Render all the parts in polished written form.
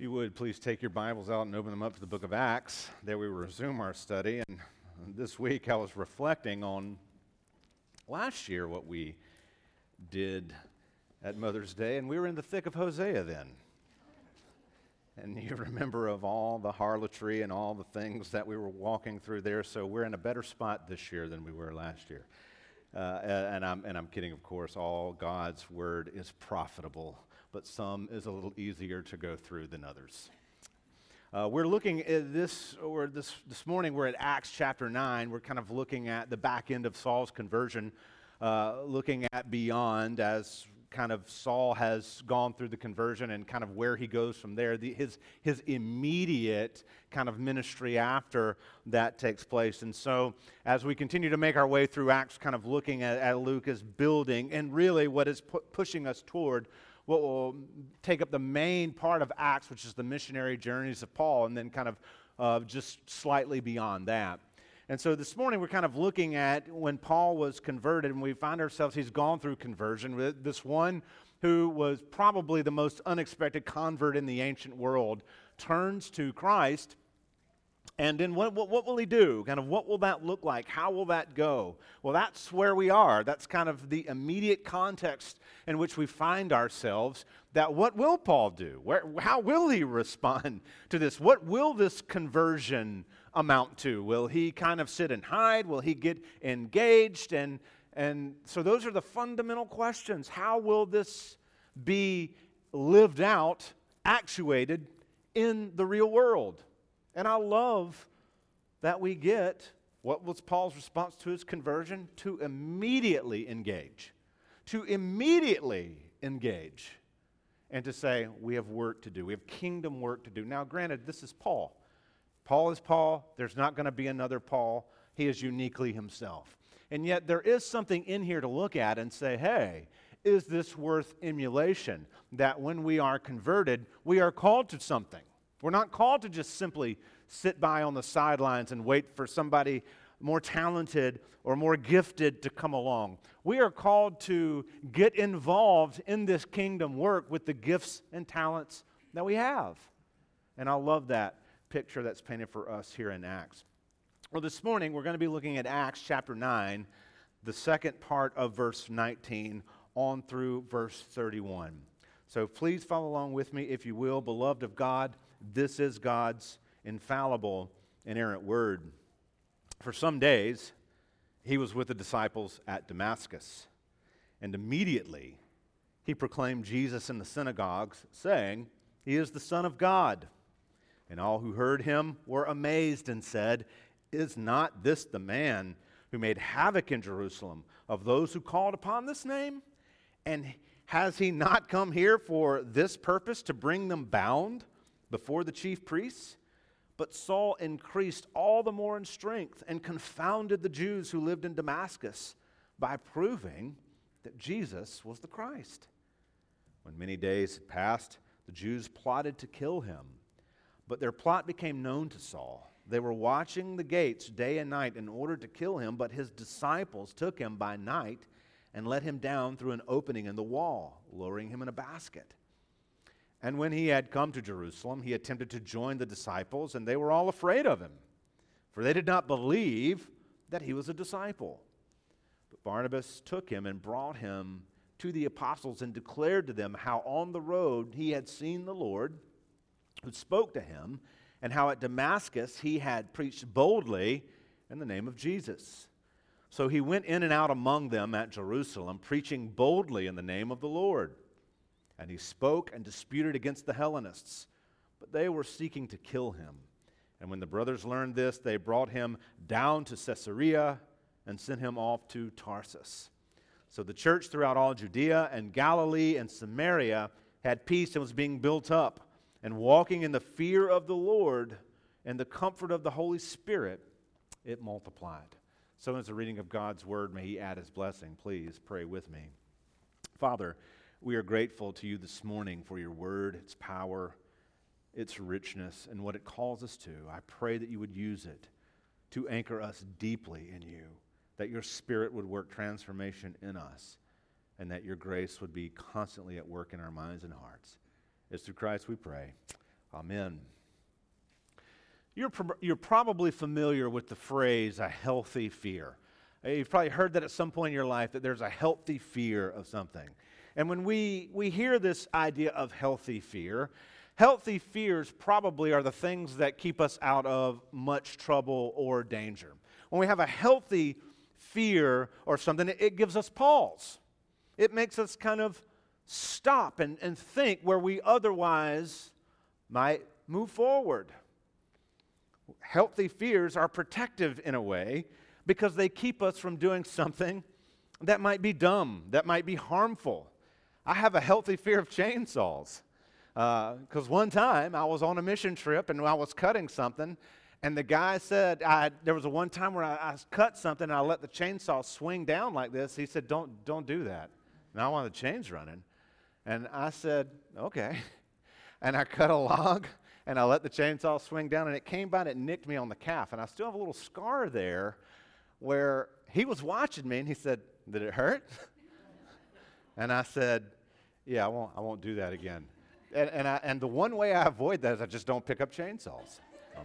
you would, please take your Bibles out and open them up to the book of Acts. There we resume our study. And this week I was reflecting on last year what we did at Mother's Day, and we were in the thick of Hosea then. And you remember of all the harlotry and all the things that we were walking through there, so we're in a better spot this year than we were last year. And I'm kidding, of course. All God's word is profitable, but some is a little easier to go through than others. We're looking at this morning. We're at Acts chapter 9. We're kind of looking at the back end of Saul's conversion, looking at beyond as kind of Saul has gone through the conversion and kind of where he goes from there. His immediate kind of ministry after that takes place. And so as we continue to make our way through Acts, kind of looking at Luke as building and really what is pushing us toward what will take up the main part of Acts, which is the missionary journeys of Paul, and then kind of just slightly beyond that. And so this morning we're kind of looking at when Paul was converted, and we find ourselves, he's gone through conversion with this one who was probably the most unexpected convert in the ancient world, turns to Christ. And then what will he do? Kind of what will that look like? How will that go? Well, that's where we are. That's kind of the immediate context in which we find ourselves. That what will Paul do? How will he respond to this? What will this conversion amount to? Will he kind of sit and hide? Will he get engaged? And so those are the fundamental questions. How will this be lived out, actuated in the real world? And I love that we get what was Paul's response to his conversion? To immediately engage. To immediately engage. And to say, we have work to do. We have kingdom work to do. Now, granted, this is Paul. Paul is Paul. There's not going to be another Paul. He is uniquely himself. And yet there is something in here to look at and say, hey, is this worth emulation? That when we are converted, we are called to something. We're not called to just simply sit by on the sidelines and wait for somebody more talented or more gifted to come along. We are called to get involved in this kingdom work with the gifts and talents that we have. And I love that picture that's painted for us here in Acts. Well, this morning we're going to be looking at Acts chapter 9, the second part of verse 19 on through verse 31. So please follow along with me, if you will, beloved of God. This is God's infallible, inerrant word. For some days, he was with the disciples at Damascus, and immediately he proclaimed Jesus in the synagogues, saying, "He is the Son of God." And all who heard him were amazed and said, "Is not this the man who made havoc in Jerusalem of those who called upon this name? And has he not come here for this purpose, to bring them bound before the chief priests?" But Saul increased all the more in strength and confounded the Jews who lived in Damascus by proving that Jesus was the Christ. When many days had passed, the Jews plotted to kill him. But their plot became known to Saul. They were watching the gates day and night in order to kill him, but his disciples took him by night and let him down through an opening in the wall, lowering him in a basket. And when he had come to Jerusalem, he attempted to join the disciples, and they were all afraid of him, for they did not believe that he was a disciple. But Barnabas took him and brought him to the apostles and declared to them how on the road he had seen the Lord, who spoke to him, and how at Damascus he had preached boldly in the name of Jesus. So he went in and out among them at Jerusalem, preaching boldly in the name of the Lord. And he spoke and disputed against the Hellenists, but they were seeking to kill him. And when the brothers learned this, they brought him down to Caesarea and sent him off to Tarsus. So the church throughout all Judea and Galilee and Samaria had peace and was being built up, and walking in the fear of the Lord and the comfort of the Holy Spirit, it multiplied. So as a reading of God's word, may he add his blessing. Please pray with me. Father, we are grateful to you this morning for your word, its power, its richness, and what it calls us to. I pray that you would use it to anchor us deeply in you, that your Spirit would work transformation in us, and that your grace would be constantly at work in our minds and hearts. It's through Christ we pray. Amen. You're probably familiar with the phrase, a healthy fear. You've probably heard that at some point in your life, that there's a healthy fear of something. And when we hear this idea of healthy fears probably are the things that keep us out of much trouble or danger. When we have a healthy fear or something, it gives us pause. It makes us kind of stop and think where we otherwise might move forward. Healthy fears are protective in a way because they keep us from doing something that might be dumb, that might be harmful. I have a healthy fear of chainsaws because one time I was on a mission trip and I was cutting something, and the guy said, there was one time where I cut something and I let the chainsaw swing down like this. He said, don't do that. And I wanted the chains running. And I said, okay. And I cut a log and I let the chainsaw swing down, and it came by and it nicked me on the calf. And I still have a little scar there where he was watching me and he said, did it hurt? And I said, yeah, I won't do that again. And the one way I avoid that is I just don't pick up chainsaws.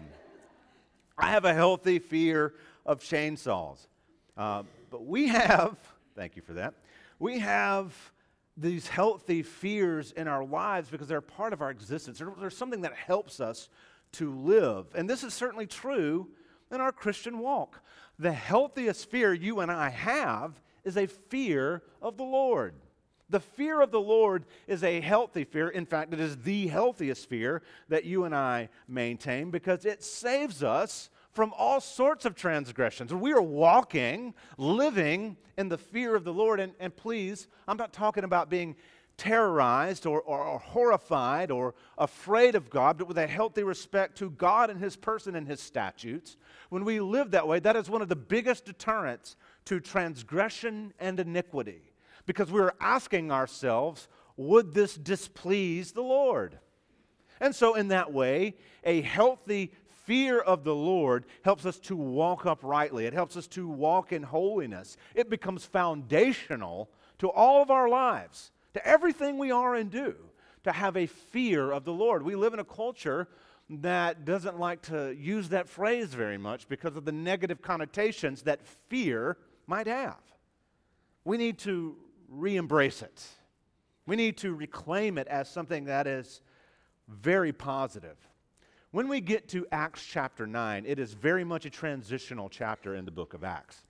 I have a healthy fear of chainsaws. But we have, thank you for that, we have these healthy fears in our lives because they're part of our existence. There's something that helps us to live. And this is certainly true in our Christian walk. The healthiest fear you and I have is a fear of the Lord. The fear of the Lord is a healthy fear. In fact, it is the healthiest fear that you and I maintain because it saves us from all sorts of transgressions. We are walking, living in the fear of the Lord. And please, I'm not talking about being terrorized or horrified or afraid of God, but with a healthy respect to God and His person and His statutes. When we live that way, that is one of the biggest deterrents to transgression and iniquity. Because we're asking ourselves, would this displease the Lord? And so in that way, a healthy fear of the Lord helps us to walk uprightly. It helps us to walk in holiness. It becomes foundational to all of our lives, to everything we are and do, to have a fear of the Lord. We live in a culture that doesn't like to use that phrase very much because of the negative connotations that fear might have. We need to re-embrace it. We need to reclaim it as something that is very positive. When we get to Acts chapter 9, it is very much a transitional chapter in the book of Acts.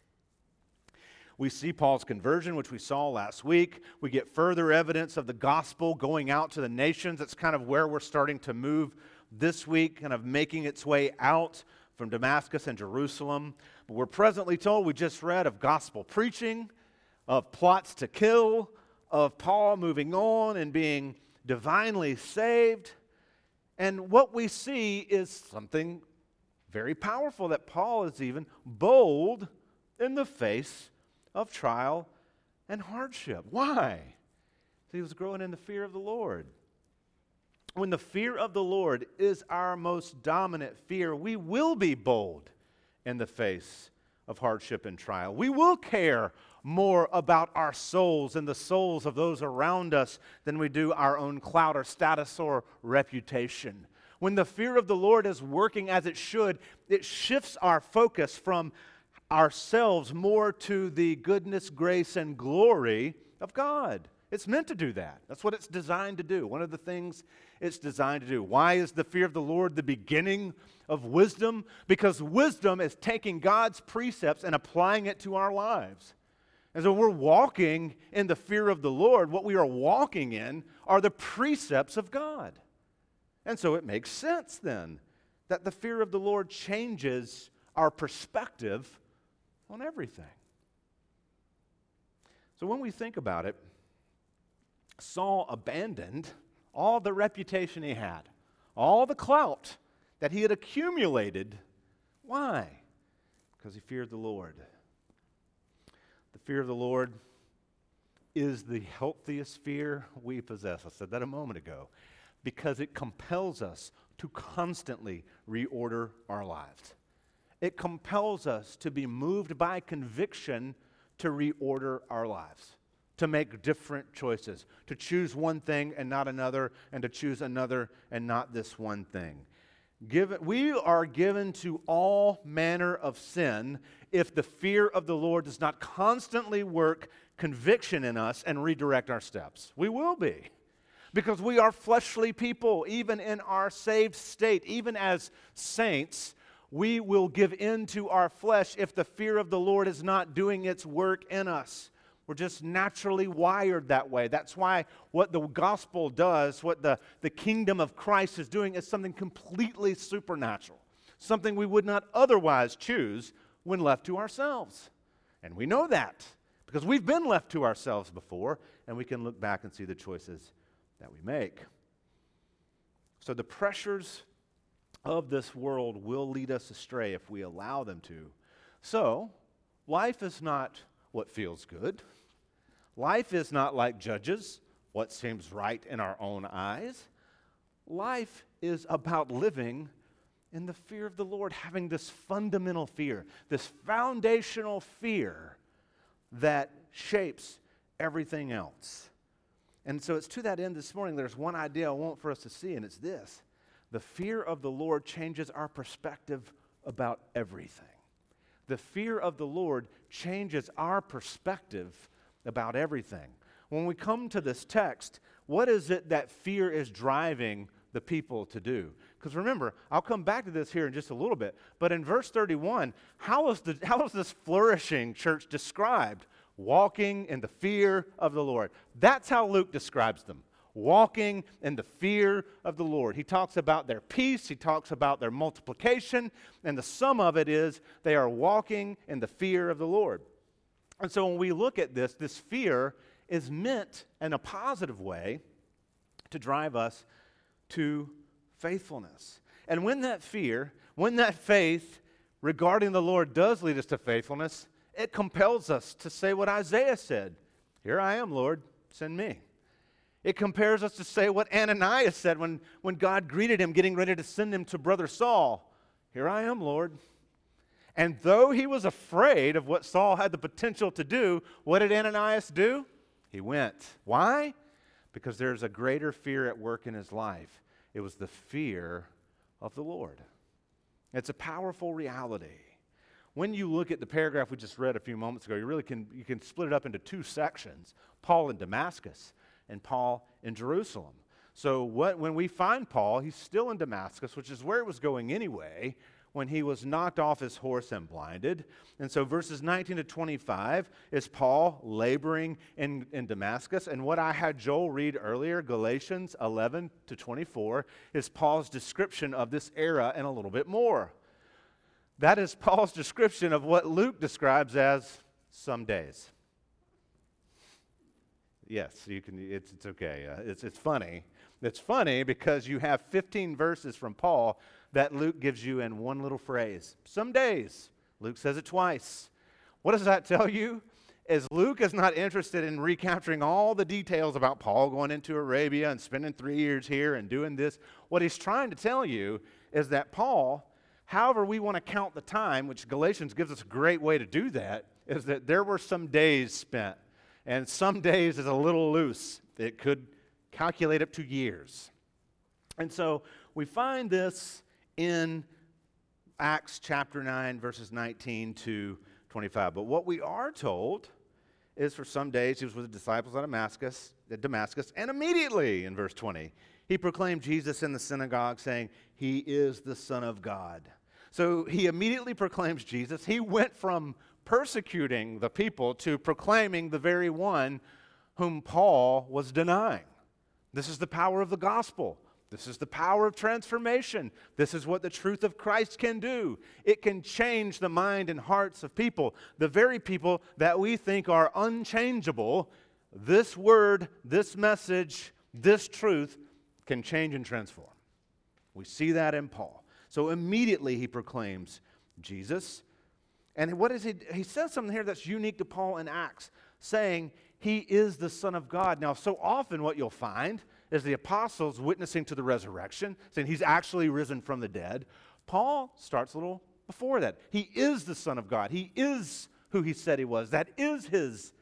We see Paul's conversion, which we saw last week. We get further evidence of the gospel going out to the nations. That's kind of where we're starting to move this week, kind of making its way out from Damascus and Jerusalem. But we're presently told, we just read of gospel preaching, of plots to kill, of Paul moving on and being divinely saved. And what we see is something very powerful, that Paul is even bold in the face of trial and hardship. Why? He was growing in the fear of the Lord. When the fear of the Lord is our most dominant fear, we will be bold in the face of hardship and trial. We will care more about our souls and the souls of those around us than we do our own clout or status or reputation. When the fear of the Lord is working as it should, it shifts our focus from ourselves more to the goodness, grace, and glory of God. It's meant to do that. That's what it's designed to do. One of the things it's designed to do. Why is the fear of the Lord the beginning of wisdom? Because wisdom is taking God's precepts and applying it to our lives. And so we're walking in the fear of the Lord. What we are walking in are the precepts of God. And so it makes sense then that the fear of the Lord changes our perspective on everything. So when we think about it, Saul abandoned all the reputation he had, all the clout that he had accumulated. Why? Because he feared the Lord. The fear of the Lord is the healthiest fear we possess. I said that a moment ago. Because it compels us to constantly reorder our lives. It compels us to be moved by conviction to reorder our lives. to make different choices, to choose one thing and not another, and to choose another and not this one thing. We are given to all manner of sin if the fear of the Lord does not constantly work conviction in us and redirect our steps. We will be. Because we are fleshly people, even in our saved state, even as saints, we will give in to our flesh if the fear of the Lord is not doing its work in us. We're just naturally wired that way. That's why what the gospel does, what the kingdom of Christ is doing, is something completely supernatural, something we would not otherwise choose when left to ourselves. And we know that because we've been left to ourselves before, and we can look back and see the choices that we make. So the pressures of this world will lead us astray if we allow them to. So, life is not what feels good. Life is not like Judges, what seems right in our own eyes. Life is about living in the fear of the Lord, having this fundamental fear, this foundational fear that shapes everything else. And so it's to that end this morning, there's one idea I want for us to see, and it's this. The fear of the Lord changes our perspective about everything. The fear of the Lord changes our perspective about everything. When we come to this text, what is it that fear is driving the people to do? Because remember, I'll come back to this here in just a little bit, but in verse 31, how is this flourishing church described? Walking in the fear of the Lord. That's how Luke describes them. Walking in the fear of the Lord. He talks about their peace, he talks about their multiplication, and the sum of it is they are walking in the fear of the Lord. And so when we look at this fear is meant in a positive way to drive us to faithfulness. And when that faith regarding the Lord does lead us to faithfulness, it compels us to say what Isaiah said, "Here I am, Lord, send me." It compels us to say what Ananias said when God greeted him, getting ready to send him to brother Saul, "Here I am, Lord." And though he was afraid of what Saul had the potential to do, what did Ananias do? He went. Why? Because there's a greater fear at work in his life. It was the fear of the Lord. It's a powerful reality. When you look at the paragraph we just read a few moments ago, you can split it up into two sections, Paul in Damascus and Paul in Jerusalem. So when we find Paul, he's still in Damascus, which is where he was going anyway, when he was knocked off his horse and blinded. And so verses 19 to 25 is Paul laboring in Damascus. And what I had Joel read earlier, Galatians 11 to 24, is Paul's description of this era and a little bit more. That is Paul's description of what Luke describes as some days. Yes, you can. It's okay. It's funny. It's funny because you have 15 verses from Paul that Luke gives you in one little phrase. Some days. Luke says it twice. What does that tell you? Is Luke is not interested in recapturing all the details about Paul going into Arabia and spending 3 years here and doing this. What he's trying to tell you is that Paul, however we want to count the time, which Galatians gives us a great way to do that, is that there were some days spent. And some days is a little loose. It could calculate up to years. And so we find this in Acts chapter 9, verses 19 to 25. But what we are told is for some days he was with the disciples at Damascus, and immediately, in verse 20, he proclaimed Jesus in the synagogue, saying, "He is the Son of God." So he immediately proclaims Jesus. He went from persecuting the people to proclaiming the very one whom Paul was denying. This is the power of the gospel. This is the power of transformation. This is what the truth of Christ can do. It can change the mind and hearts of people. The very people that we think are unchangeable, this word, this message, this truth can change and transform. We see that in Paul. So immediately he proclaims Jesus. And what is he? He says something here that's unique to Paul in Acts, saying he is the Son of God. Now, so often what you'll find is the apostles witnessing to the resurrection, saying he's actually risen from the dead. Paul starts a little before that. He is the Son of God. He is who he said he was. That is his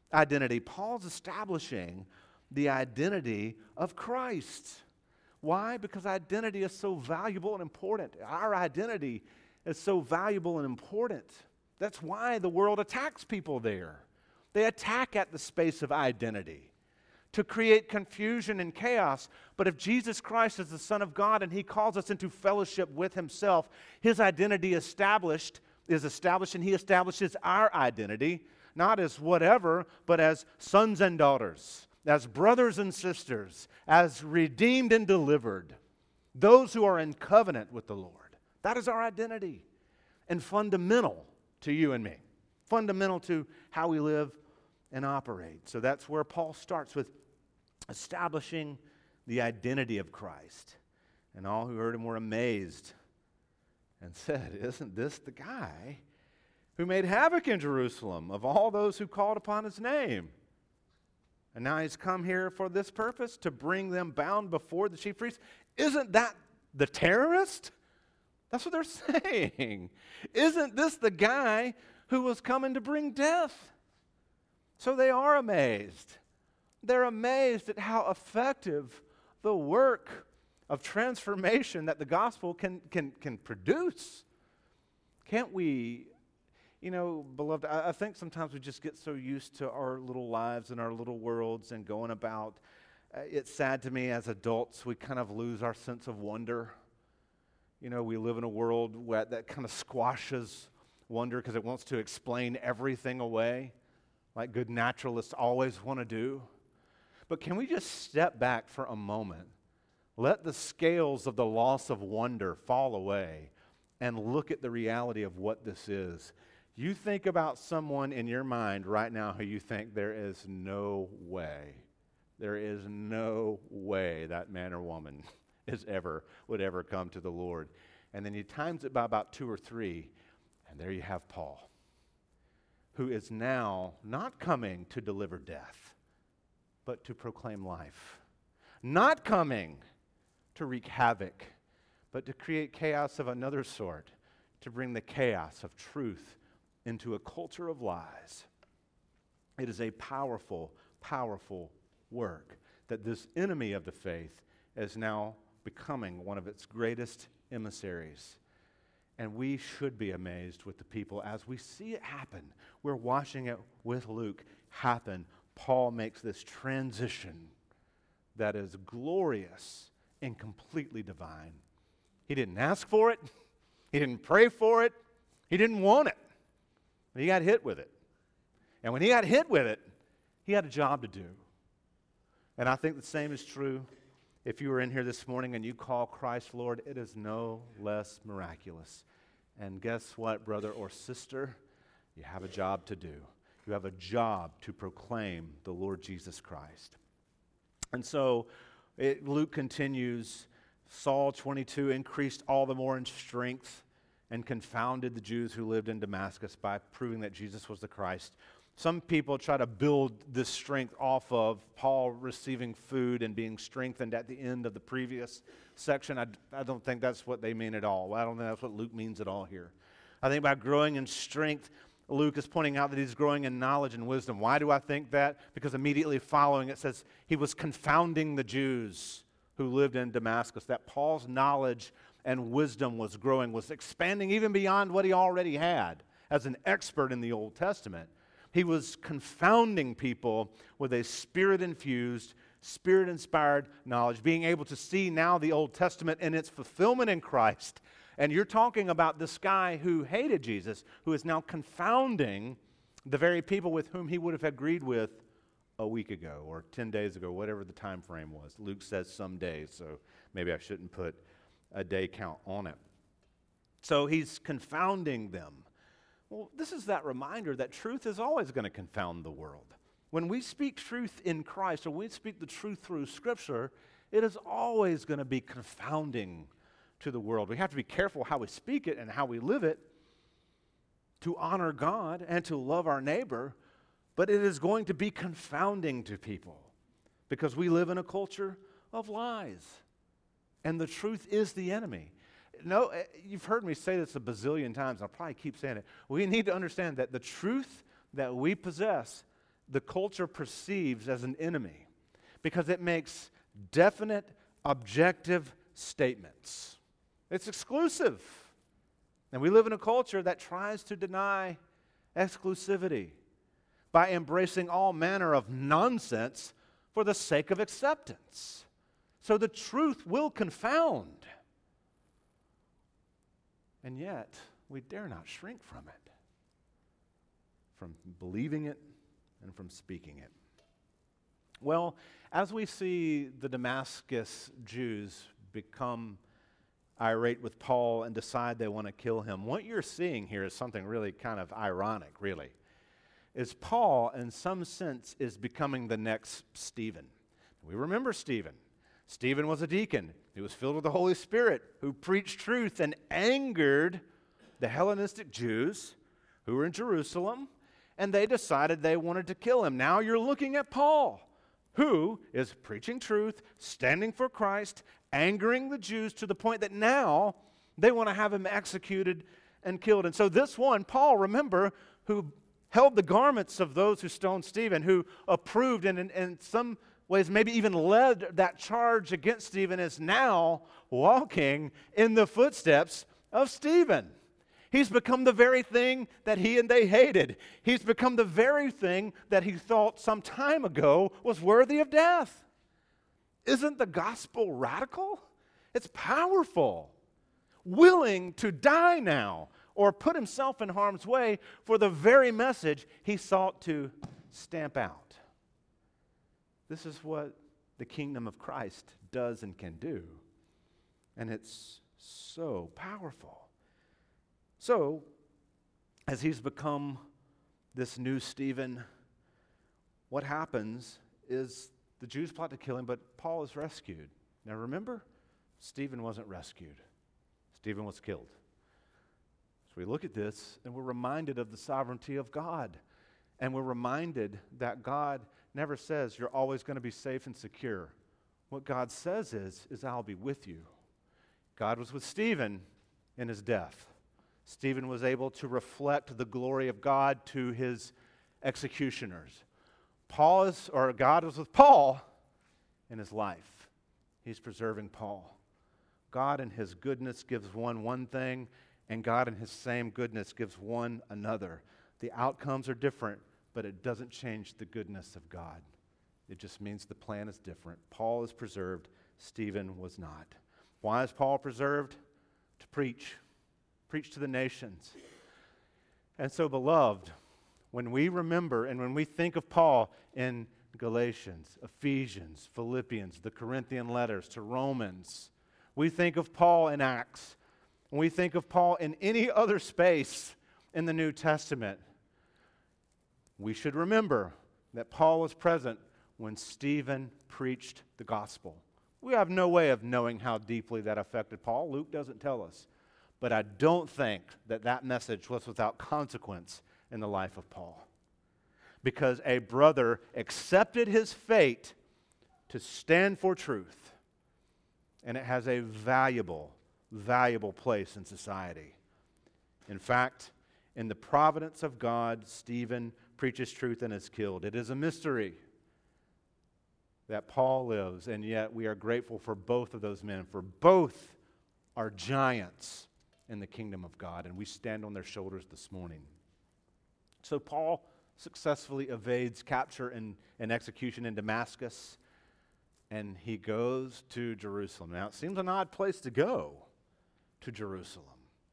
identity. Paul's establishing the identity of Christ. Why? Because identity is so valuable and important. Our identity is so valuable and important. That's why the world attacks people there. They attack at the space of identity to create confusion and chaos. But if Jesus Christ is the Son of God and He calls us into fellowship with Himself, His identity is established, and He establishes our identity, not as whatever, but as sons and daughters, as brothers and sisters, as redeemed and delivered, those who are in covenant with the Lord. That is our identity, and fundamental to you and me, fundamental to how we live and operate. So that's where Paul starts, with establishing the identity of Christ. And all who heard him were amazed and said, "Isn't this the guy who made havoc in Jerusalem of all those who called upon his name? And now he's come here for this purpose, to bring them bound before the chief priests." Isn't that the terrorist? That's what they're saying. Isn't this the guy who was coming to bring death? So they are amazed. They're amazed at how effective the work of transformation that the gospel can produce. Can't we, beloved, I think sometimes we just get so used to our little lives and our little worlds and going about. It's sad to me, as adults, we kind of lose our sense of wonder. We live in a world that kind of squashes wonder because it wants to explain everything away, like good naturalists always want to do. But can we just step back for a moment, let the scales of the loss of wonder fall away, and look at the reality of what this is? You think about someone in your mind right now who you think there is no way that man or woman would ever come to the Lord. And then you times it by about 2 or 3, and there you have Paul, who is now not coming to deliver death, but to proclaim life. Not coming to wreak havoc, but to create chaos of another sort, to bring the chaos of truth into a culture of lies. It is a powerful, powerful work that this enemy of the faith is now becoming one of its greatest emissaries. And we should be amazed with the people as we see it happen. We're watching it with Luke happen. Paul makes this transition that is glorious and completely divine. He didn't ask for it. He didn't pray for it. He didn't want it. But he got hit with it. And when he got hit with it, he had a job to do. And I think the same is true if you were in here this morning and you call Christ Lord. It is no less miraculous. And guess what, brother or sister? You have a job to do. You have a job to proclaim the Lord Jesus Christ. And so Luke continues, Saul, 22, increased all the more in strength and confounded the Jews who lived in Damascus by proving that Jesus was the Christ. Some people try to build this strength off of Paul receiving food and being strengthened at the end of the previous section. I don't think that's what they mean at all. I don't think that's what Luke means at all here. I think by growing in strength, Luke is pointing out that he's growing in knowledge and wisdom. Why do I think that? Because immediately following it says he was confounding the Jews who lived in Damascus. That Paul's knowledge and wisdom was growing, was expanding even beyond what he already had as an expert in the Old Testament. He was confounding people with a Spirit-infused, Spirit-inspired knowledge, being able to see now the Old Testament and its fulfillment in Christ. And you're talking about this guy who hated Jesus, who is now confounding the very people with whom he would have agreed with a week ago or 10 days ago, whatever the time frame was. Luke says some days, so maybe I shouldn't put a day count on it. So he's confounding them. Well, this is that reminder that truth is always going to confound the world. When we speak truth in Christ, or we speak the truth through Scripture, it is always going to be confounding to the world. We have to be careful how we speak it and how we live it to honor God and to love our neighbor, but it is going to be confounding to people because we live in a culture of lies, and the truth is the enemy. No, you've heard me say this a bazillion times, and I'll probably keep saying it. We need to understand that the truth that we possess the culture perceives as an enemy because it makes definite, objective statements. It's exclusive. And we live in a culture that tries to deny exclusivity by embracing all manner of nonsense for the sake of acceptance. So the truth will confound. And yet, we dare not shrink from it, from believing it and from speaking it. Well, as we see the Damascus Jews become irate with Paul and decide they want to kill him, what you're seeing here is something really kind of ironic, really. Is Paul, in some sense, is becoming the next Stephen. We remember Stephen. Stephen was a deacon. He was filled with the Holy Spirit who preached truth and angered the Hellenistic Jews who were in Jerusalem, and they decided they wanted to kill him. Now you're looking at Paul, who is preaching truth, standing for Christ, angering the Jews to the point that now they want to have him executed and killed. And so this one, Paul, remember, who held the garments of those who stoned Stephen, who approved and in some ways maybe even led that charge against Stephen, is now walking in the footsteps of Stephen. He's become the very thing that he and they hated. He's become the very thing that he thought some time ago was worthy of death. Isn't the gospel radical? It's powerful. Willing to die now or put himself in harm's way for the very message he sought to stamp out. This is what the kingdom of Christ does and can do. And it's so powerful. So, as he's become this new Stephen, what happens is the Jews plot to kill him, but Paul is rescued. Now remember, Stephen wasn't rescued. Stephen was killed. So we look at this and we're reminded of the sovereignty of God. And we're reminded that God never says you're always going to be safe and secure. What God says is I'll be with you. God was with Stephen in his death. Stephen was able to reflect the glory of God to his executioners. God was with Paul in his life. He's preserving Paul. God in his goodness gives one thing, and God in his same goodness gives one another. The outcomes are different, but it doesn't change the goodness of God. It just means the plan is different. Paul is preserved. Stephen was not. Why is Paul preserved? To preach to the nations. And so, beloved, when we remember and when we think of Paul in Galatians, Ephesians, Philippians, the Corinthian letters to Romans, we think of Paul in Acts, when we think of Paul in any other space in the New Testament, we should remember that Paul was present when Stephen preached the gospel. We have no way of knowing how deeply that affected Paul. Luke doesn't tell us. But I don't think that message was without consequence in the life of Paul. Because a brother accepted his fate to stand for truth. And it has a valuable place in society. In fact, in the providence of God, Stephen preaches truth and is killed. It is a mystery that Paul lives, and yet we are grateful for both of those men, for both are giants in the kingdom of God, and we stand on their shoulders this morning. So Paul successfully evades capture and execution in Damascus, and he goes to Jerusalem. Now, it seems an odd place to go, to Jerusalem.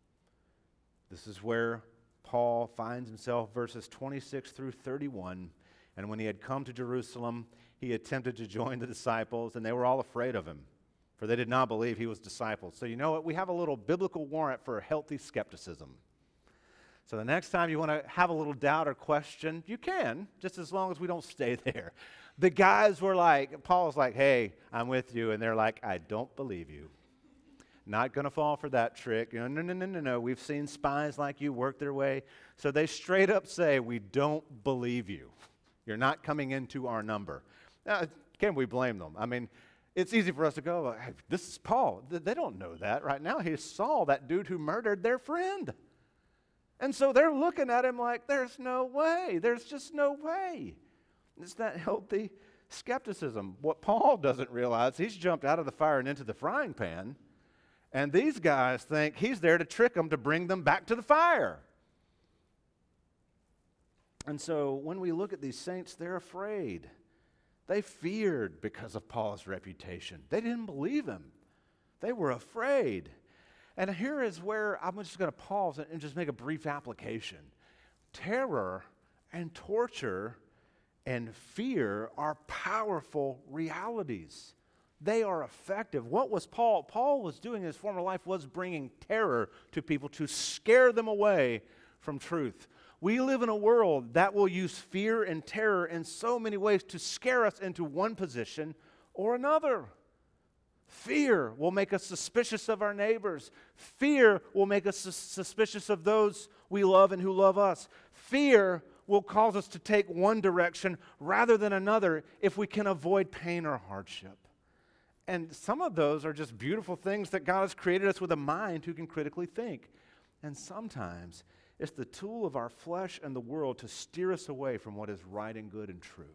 This is where Paul finds himself, verses 26 through 31, and when he had come to Jerusalem, he attempted to join the disciples, and they were all afraid of him, for they did not believe he was disciples. So you know what? We have a little biblical warrant for healthy skepticism. So the next time you want to have a little doubt or question, you can, just as long as we don't stay there. The guys were like, Paul's like, hey, I'm with you. And they're like, I don't believe you. Not going to fall for that trick. No. We've seen spies like you work their way. So they straight up say, we don't believe you. You're not coming into our number. Now, can we blame them? I mean, it's easy for us to go, hey, this is Paul. They don't know that right now. He's Saul, that dude who murdered their friend. And so they're looking at him like, there's no way. There's just no way. It's that healthy skepticism. What Paul doesn't realize, he's jumped out of the fire and into the frying pan, and these guys think he's there to trick them to bring them back to the fire. And so when we look at these saints, they're afraid. They feared because of Paul's reputation. They didn't believe him. They were afraid. And here is where I'm just going to pause and just make a brief application. Terror and torture and fear are powerful realities. They are effective. What was Paul? Paul was doing in his former life was bringing terror to people to scare them away from truth. We live in a world that will use fear and terror in so many ways to scare us into one position or another. Fear will make us suspicious of our neighbors. Fear will make us suspicious of those we love and who love us. Fear will cause us to take one direction rather than another if we can avoid pain or hardship. And some of those are just beautiful things that God has created us with a mind who can critically think. And sometimes it's the tool of our flesh and the world to steer us away from what is right and good and true.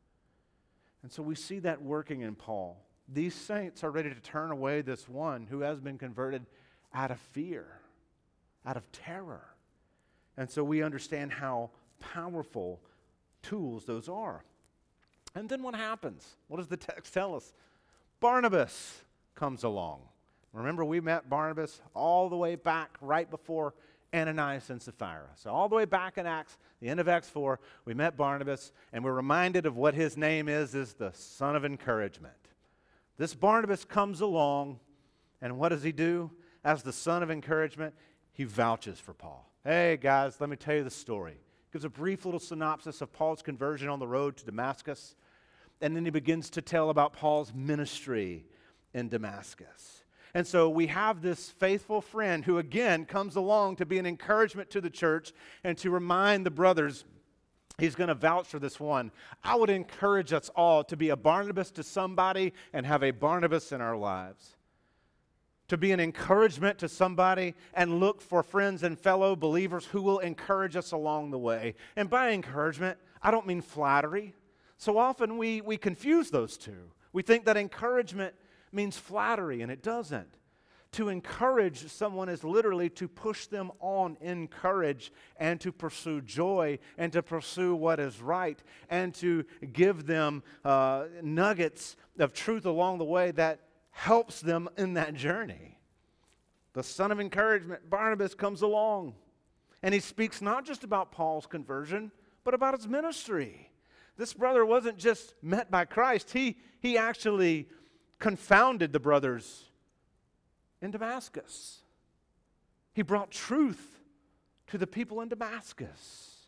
And so we see that working in Paul. These saints are ready to turn away this one who has been converted out of fear, out of terror. And so we understand how powerful tools those are. And then what happens? What does the text tell us? Barnabas comes along. Remember, we met Barnabas all the way back right before Ananias and Sapphira. So all the way back in Acts, the end of Acts 4, we met Barnabas, and we're reminded of what his name is the son of encouragement. This Barnabas comes along, and what does he do? As the son of encouragement, he vouches for Paul. Hey, guys, let me tell you the story. Gives a brief little synopsis of Paul's conversion on the road to Damascus, and then he begins to tell about Paul's ministry in Damascus. And so we have this faithful friend who again comes along to be an encouragement to the church and to remind the brothers he's going to vouch for this one. I would encourage us all to be a Barnabas to somebody and have a Barnabas in our lives. To be an encouragement to somebody and look for friends and fellow believers who will encourage us along the way. And by encouragement, I don't mean flattery. So often we confuse those two. We think that encouragement means flattery, and it doesn't. To encourage someone is literally to push them on in courage and to pursue joy and to pursue what is right and to give them nuggets of truth along the way that helps them in that journey. The son of encouragement, Barnabas, comes along, and he speaks not just about Paul's conversion, but about his ministry. This brother wasn't just met by Christ. He actually confounded the brothers in Damascus. He brought truth to the people in Damascus.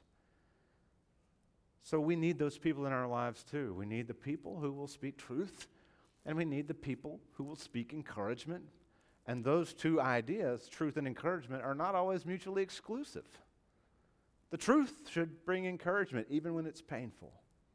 So we need those people in our lives too. We need the people who will speak truth, and we need the people who will speak encouragement. And those two ideas, truth and encouragement, are not always mutually exclusive. The truth should bring encouragement even when it's painful.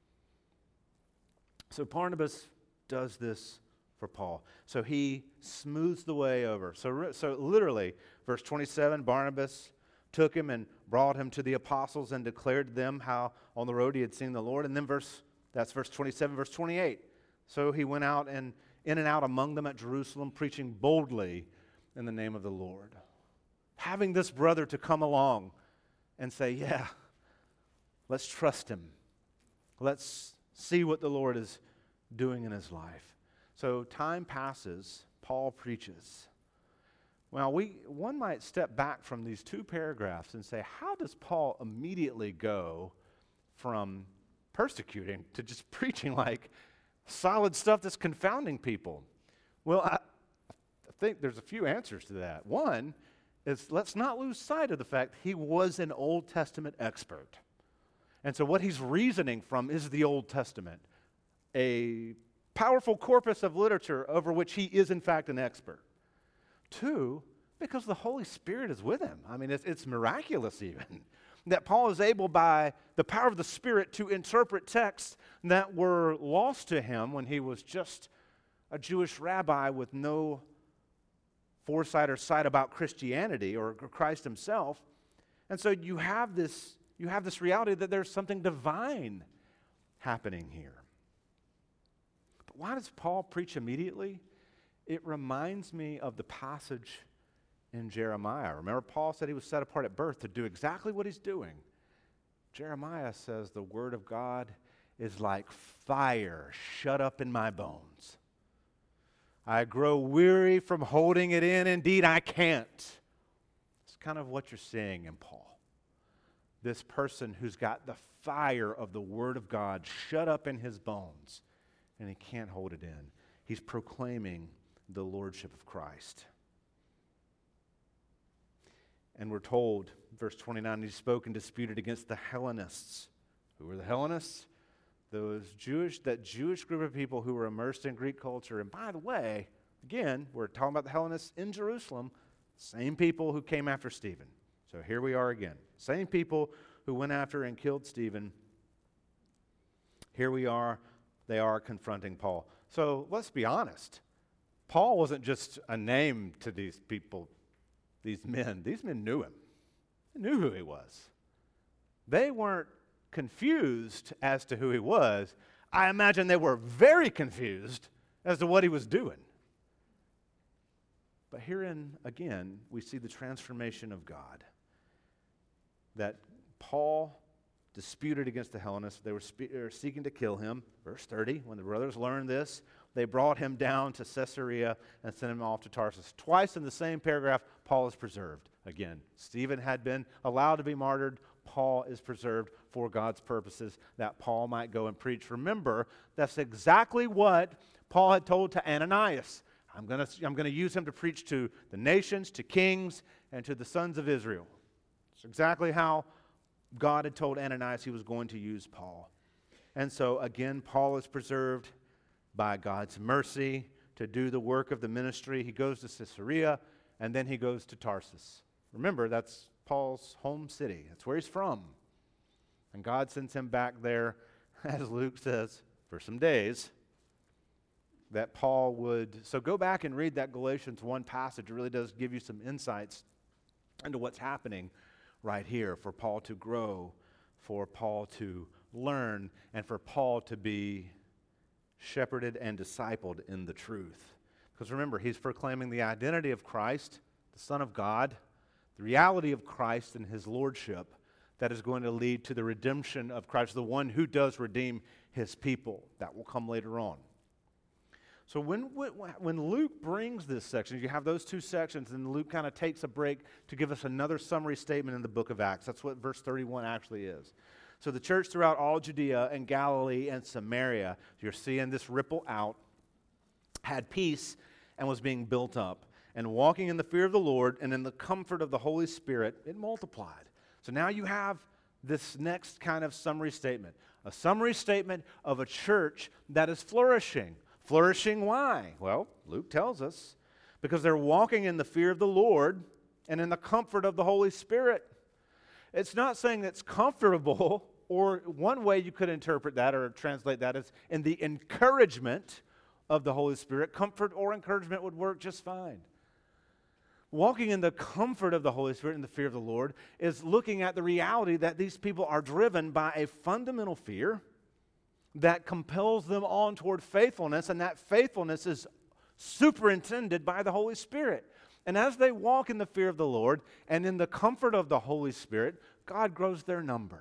So Barnabas does this for Paul. So he smooths the way over. So literally, verse 27, Barnabas took him and brought him to the apostles and declared to them how on the road he had seen the Lord. And then that's verse 27, verse 28. So he went out and in and out among them at Jerusalem, preaching boldly in the name of the Lord. Having this brother to come along and say, yeah, let's trust him. Let's see what the Lord is doing in his life. So time passes, Paul preaches. Well, one might step back from these two paragraphs and say, how does Paul immediately go from persecuting to just preaching like solid stuff that's confounding people? Well, I think there's a few answers to that. One is, let's not lose sight of the fact he was an Old Testament expert. And so what he's reasoning from is the Old Testament, a powerful corpus of literature over which he is in fact an expert. Two, because the Holy Spirit is with him. I mean, it's miraculous even that Paul is able by the power of the Spirit to interpret texts that were lost to him when he was just a Jewish rabbi with no foresight or sight about Christianity or Christ himself. And so you have this reality that there's something divine happening here. But why does Paul preach immediately? It reminds me of the passage in Jeremiah. Remember, Paul said he was set apart at birth to do exactly what he's doing. Jeremiah says the word of God is like fire shut up in my bones. I grow weary from holding it in. Indeed, I can't. It's kind of what you're seeing in Paul. This person who's got the fire of the word of God shut up in his bones, and he can't hold it in. He's proclaiming the lordship of Christ. And we're told, verse 29, he spoke and disputed against the Hellenists. Who were the Hellenists? That Jewish group of people who were immersed in Greek culture. And by the way, again, we're talking about the Hellenists in Jerusalem, same people who came after Stephen. So here we are again. Same people who went after and killed Stephen. Here we are. They are confronting Paul. So let's be honest. Paul wasn't just a name to these people, these men. These men knew him. They knew who he was. They weren't confused as to who he was. I imagine they were very confused as to what he was doing. But herein, again, we see the transformation of God. That Paul disputed against the Hellenists. They were seeking to kill him. Verse 30, when the brothers learned this, they brought him down to Caesarea and sent him off to Tarsus. Twice in the same paragraph, Paul is preserved. Again, Stephen had been allowed to be martyred. Paul is preserved for God's purposes, that Paul might go and preach. Remember, that's exactly what Paul had told to Ananias. I'm going to use him to preach to the nations, to kings, and to the sons of Israel. It's exactly how God had told Ananias he was going to use Paul. And so, again, Paul is preserved by God's mercy to do the work of the ministry. He goes to Caesarea, and then he goes to Tarsus. Remember, that's Paul's home city. That's where he's from. And God sends him back there, as Luke says, for some days, that Paul would... So go back and read that Galatians 1 passage. It really does give you some insights into what's happening right here, for Paul to grow, for Paul to learn, and for Paul to be shepherded and discipled in the truth. Because remember, he's proclaiming the identity of Christ, the Son of God, the reality of Christ and his lordship that is going to lead to the redemption of Christ, the one who does redeem his people. That will come later on. So when Luke brings this section, you have those two sections, and Luke kind of takes a break to give us another summary statement in the book of Acts. That's what verse 31 actually is. So the church throughout all Judea and Galilee and Samaria, you're seeing this ripple out, had peace and was being built up. And walking in the fear of the Lord and in the comfort of the Holy Spirit, it multiplied. So now you have this next kind of summary statement. A summary statement of a church that is flourishing. Flourishing why? Well, Luke tells us, because they're walking in the fear of the Lord and in the comfort of the Holy Spirit. It's not saying it's comfortable, or one way you could interpret that or translate that is in the encouragement of the Holy Spirit. Comfort or encouragement would work just fine. Walking in the comfort of the Holy Spirit and the fear of the Lord is looking at the reality that these people are driven by a fundamental fear that compels them on toward faithfulness, and that faithfulness is superintended by the Holy Spirit. And as they walk in the fear of the Lord and in the comfort of the Holy Spirit, God grows their number.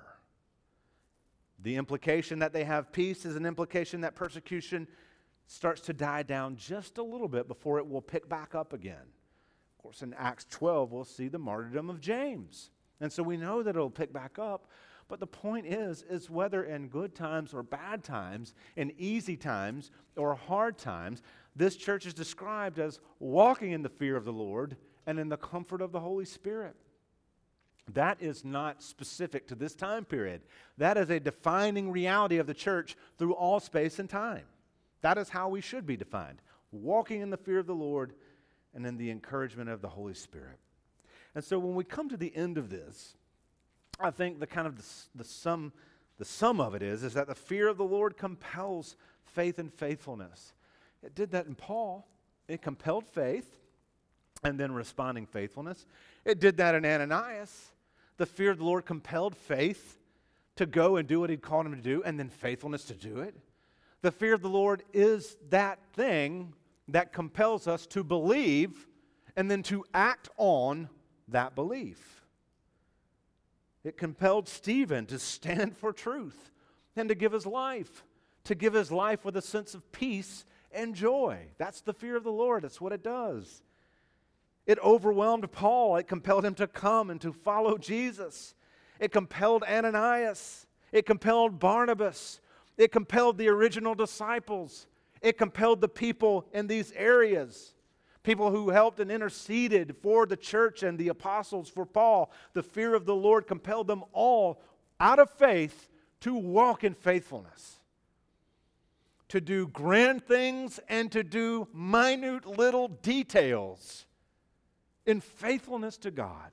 The implication that they have peace is an implication that persecution starts to die down just a little bit before it will pick back up again. Of course, in Acts 12, we'll see the martyrdom of James. And so we know that it'll pick back up. But the point is whether in good times or bad times, in easy times or hard times, this church is described as walking in the fear of the Lord and in the comfort of the Holy Spirit. That is not specific to this time period. That is a defining reality of the church through all space and time. That is how we should be defined. Walking in the fear of the Lord and in the encouragement of the Holy Spirit. And so when we come to the end of this, I think the sum of it is that the fear of the Lord compels faith and faithfulness. It did that in Paul. It compelled faith and then responding faithfulness. It did that in Ananias. The fear of the Lord compelled faith to go and do what He'd called him to do, and then faithfulness to do it. The fear of the Lord is that thing that compels us to believe and then to act on that belief. It compelled Stephen to stand for truth and to give his life with a sense of peace and joy. That's the fear of the Lord. That's what it does. It overwhelmed Paul. It compelled him to come and to follow Jesus. It compelled Ananias. It compelled Barnabas. It compelled the original disciples. It compelled the people in these areas, people who helped and interceded for the church and the apostles for Paul. The fear of the Lord compelled them all out of faith to walk in faithfulness, to do grand things and to do minute little details in faithfulness to God.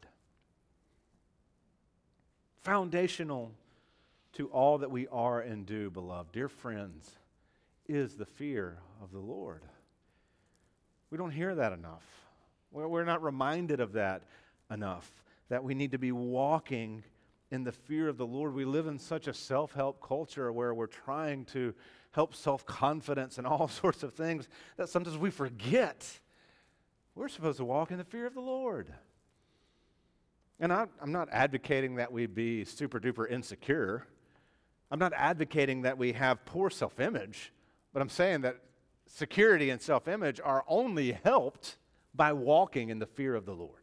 Foundational to all that we are and do, beloved, dear friends, is the fear of the Lord. We don't hear that enough. We're not reminded of that enough, that we need to be walking in the fear of the Lord. We live in such a self-help culture where we're trying to help self-confidence and all sorts of things that sometimes we forget. We're supposed to walk in the fear of the Lord. And I'm not advocating that we be super-duper insecure. I'm not advocating that we have poor self-image, but I'm saying that security and self-image are only helped by walking in the fear of the Lord.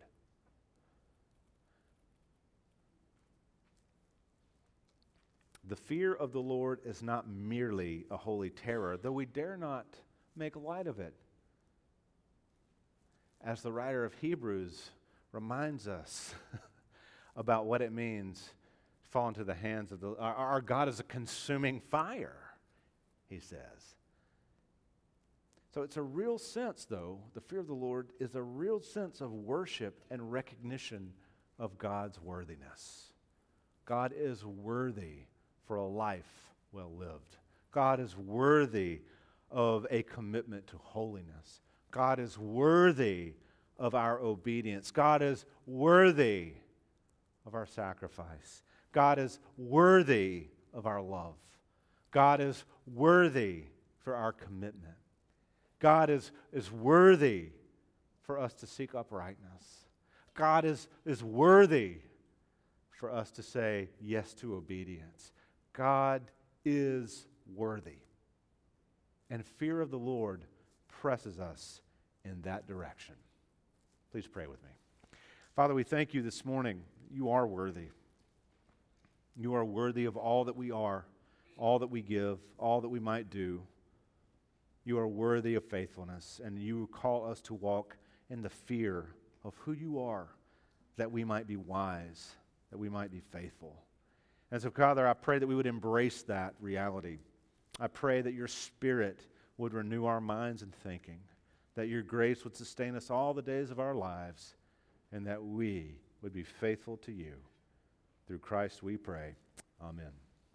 The fear of the Lord is not merely a holy terror, though we dare not make light of it. As the writer of Hebrews reminds us about what it means to fall into the hands of our God is a consuming fire, he says. So it's a real sense, though, the fear of the Lord is a real sense of worship and recognition of God's worthiness. God is worthy for a life well lived. God is worthy of a commitment to holiness. God is worthy of our obedience. God is worthy of our sacrifice. God is worthy of our love. God is worthy for our commitment. God is worthy for us to seek uprightness. God is worthy for us to say yes to obedience. God is worthy. And fear of the Lord presses us in that direction. Please pray with me. Father, we thank you this morning. You are worthy. You are worthy of all that we are, all that we give, all that we might do. You are worthy of faithfulness, and you call us to walk in the fear of who you are, that we might be wise, that we might be faithful. And so, Father, I pray that we would embrace that reality. I pray that your Spirit would renew our minds and thinking, that your grace would sustain us all the days of our lives, and that we would be faithful to you. Through Christ we pray. Amen.